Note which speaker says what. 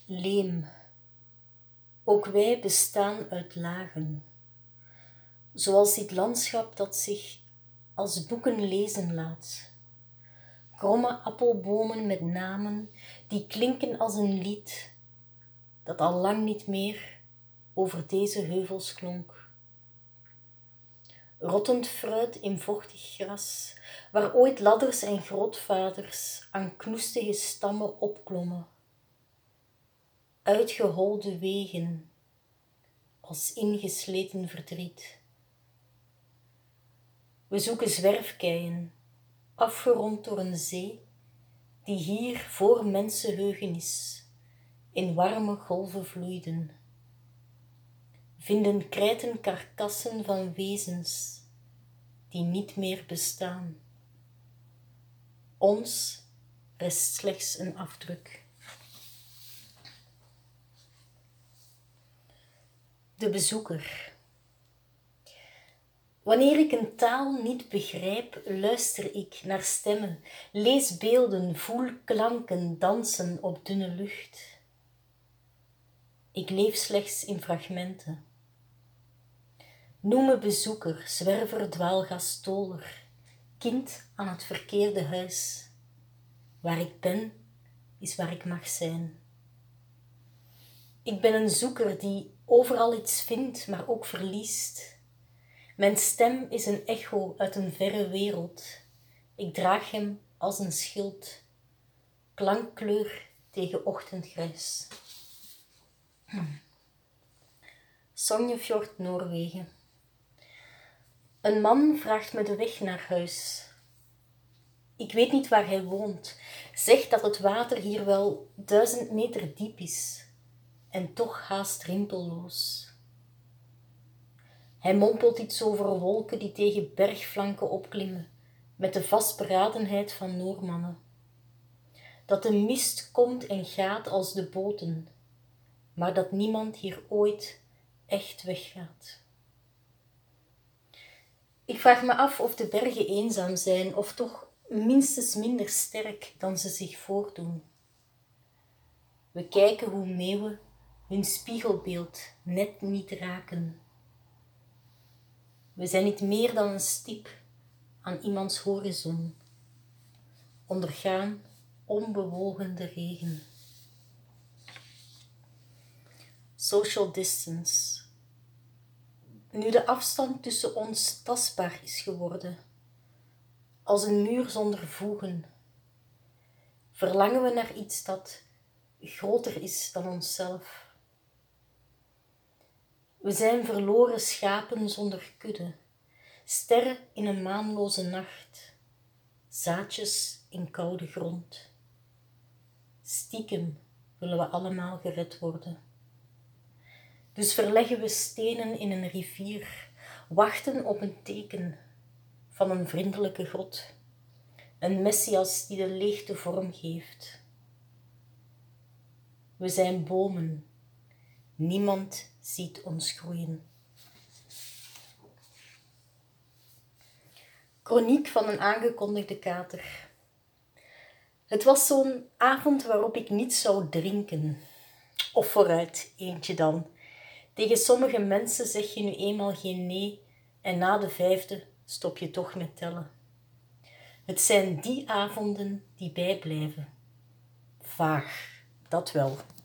Speaker 1: Leem. Ook wij bestaan uit lagen. Zoals dit landschap dat zich als boeken lezen laat. Kromme appelbomen met namen die klinken als een lied dat al lang niet meer over deze heuvels klonk. Rottend fruit in vochtig gras, waar ooit ladders en grootvaders aan knoestige stammen opklommen. Uitgeholde wegen, als ingesleten verdriet. We zoeken zwerfkeien, afgerond door een zee, die hier voor mensenheugenis in warme golven vloeiden. Vinden krijten karkassen van wezens die niet meer bestaan. Ons rest slechts een afdruk. De bezoeker. Wanneer ik een taal niet begrijp, luister ik naar stemmen, lees beelden, voel klanken dansen op dunne lucht. Ik leef slechts in fragmenten. Noem me bezoeker, zwerver, dwaalgast, toler, kind aan het verkeerde huis. Waar ik ben, is waar ik mag zijn. Ik ben een zoeker die overal iets vindt, maar ook verliest. Mijn stem is een echo uit een verre wereld. Ik draag hem als een schild, klankkleur tegen ochtendgrijs. Sognefjord, Noorwegen. Een man vraagt me de weg naar huis. Ik weet niet waar hij woont. Zegt dat het water hier wel 1000 meter diep is. En toch haast rimpelloos. Hij mompelt iets over wolken die tegen bergflanken opklimmen, met de vastberadenheid van Noormannen. Dat de mist komt en gaat als de boten, maar dat niemand hier ooit echt weggaat. Ik vraag me af of de bergen eenzaam zijn, of toch minstens minder sterk dan ze zich voordoen. We kijken hoe meeuwen hun spiegelbeeld net niet raken. We zijn niet meer dan een stip aan iemands horizon, ondergaan onbewogen de regen. Social distance. Nu de afstand tussen ons tastbaar is geworden, als een muur zonder voegen, verlangen we naar iets dat groter is dan onszelf. We zijn verloren schapen zonder kudde, sterren in een maanloze nacht, zaadjes in koude grond. Stiekem willen we allemaal gered worden. Dus verleggen we stenen in een rivier, wachten op een teken van een vriendelijke God, een Messias die de leegte vorm geeft. We zijn bomen, niemand ziet ons groeien. Chroniek van een aangekondigde kater. Het was zo'n avond waarop ik niet zou drinken. Of vooruit, eentje dan. Tegen sommige mensen zeg je nu eenmaal geen nee en na de 5e stop je toch met tellen. Het zijn die avonden die bijblijven. Vaag, dat wel.